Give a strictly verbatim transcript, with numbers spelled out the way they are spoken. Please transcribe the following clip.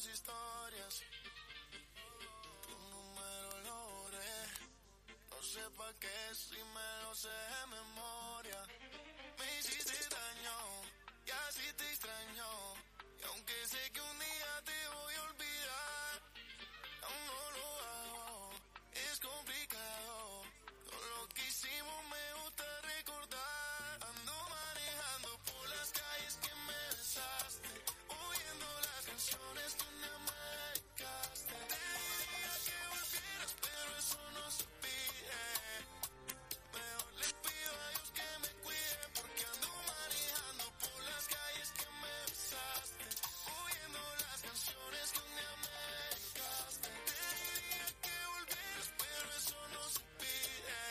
tus historias. Tu número lo borré. No sé pa' qué si me lo sé de memoria. Me hiciste daño y así te